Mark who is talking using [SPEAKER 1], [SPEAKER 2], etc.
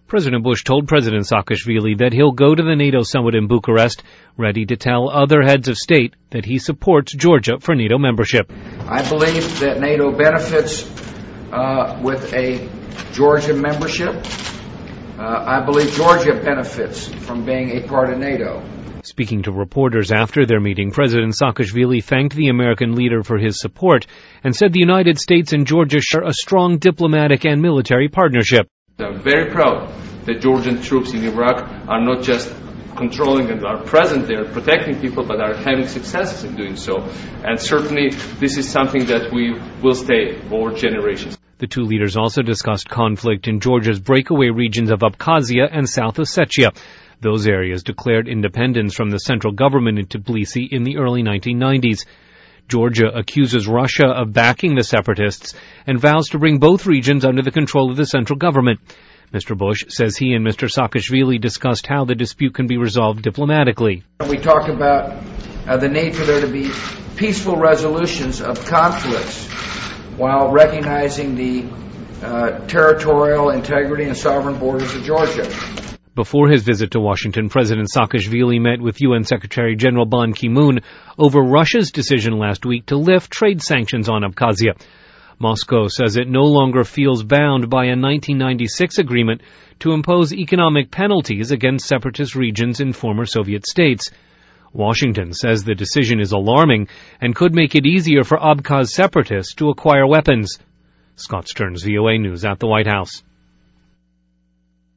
[SPEAKER 1] President Bush told President Saakashvili that he'll go to the NATO summit in Bucharest ready to tell other heads of state that he supports Georgia for NATO membership.
[SPEAKER 2] I believe that NATO benefits with a Georgia membership. I believe Georgia benefits from being a part of NATO.
[SPEAKER 1] Speaking to reporters after their meeting, President Saakashvili thanked the American leader for his support and said the United States and Georgia share a strong diplomatic and military partnership.
[SPEAKER 3] I'm very proud that Georgian troops in Iraq are not just controlling and are present there, protecting people, but are having successes in doing so. And certainly this is something that we will stay over generations.
[SPEAKER 1] The two leaders also discussed conflict in Georgia's breakaway regions of Abkhazia and South Ossetia. Those areas declared independence from the central government in Tbilisi in the early 1990s. Georgia accuses Russia of backing the separatists and vows to bring both regions under the control of the central government. Mr. Bush says he and Mr. Saakashvili discussed how the dispute can be resolved diplomatically.
[SPEAKER 2] We talked about the need for there to be peaceful resolutions of conflicts while recognizing the territorial integrity and sovereign borders of Georgia.
[SPEAKER 1] Before his visit to Washington, President Saakashvili met with UN Secretary General Ban Ki-moon over Russia's decision last week to lift trade sanctions on Abkhazia. Moscow says it no longer feels bound by a 1996 agreement to impose economic penalties against separatist regions in former Soviet states. Washington says the decision is alarming and could make it easier for Abkhaz separatists to acquire weapons. Scott Stearns, VOA News at the White House.